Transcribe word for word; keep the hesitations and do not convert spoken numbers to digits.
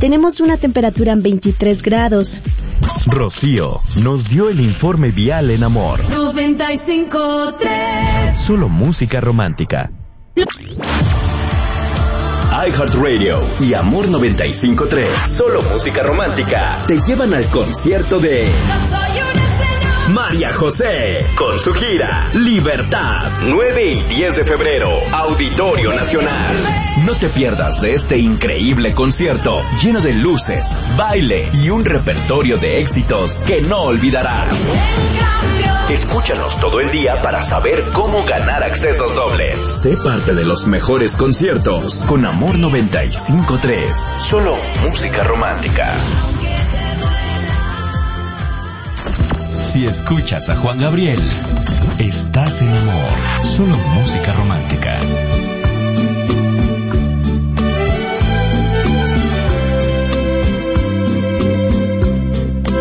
Tenemos una temperatura en veintitrés grados. Rocío nos dio el informe vial en Amor. noventa y cinco punto tres. Solo música romántica. iHeartRadio y Amor noventa y cinco punto tres. Solo música romántica. Te llevan al concierto de María José con su gira Libertad, nueve y diez de febrero, Auditorio Nacional. No te pierdas de este increíble concierto lleno de luces, baile y un repertorio de éxitos que no olvidarás. Escúchanos todo el día para saber cómo ganar accesos dobles. Sé parte de los mejores conciertos con Amor noventa y cinco punto tres. Solo música romántica. Si escuchas a Juan Gabriel, estás en Amor. Solo música romántica.